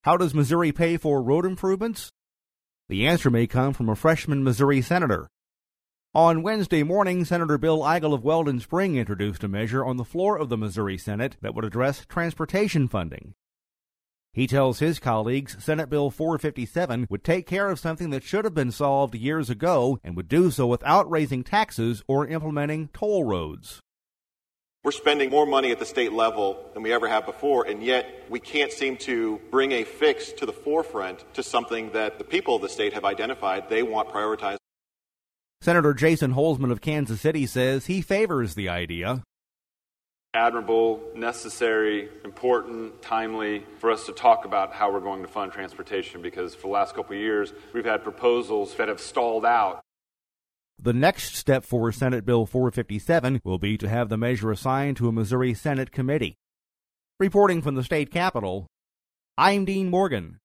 How does Missouri pay for road improvements? The answer may come from a freshman Missouri senator. On Wednesday morning, Senator Bill Eigel of Weldon Spring introduced a measure on the floor of the Missouri Senate that would address transportation funding. He tells his colleagues Senate Bill 457 would take care of something that should have been solved years ago and would do so without raising taxes or implementing toll roads. We're spending more money at the state level than we ever have before, and yet we can't seem to bring a fix to the forefront to something that the people of the state have identified they want prioritized. Senator Jason Holzman of Kansas City says he favors the idea. Admirable, necessary, important, timely for us to talk about how we're going to fund transportation, because for the last couple of years we've had proposals that have stalled out. The next step for Senate Bill 457 will be to have the measure assigned to a Missouri Senate committee. Reporting from the state capitol, I'm Dean Morgan.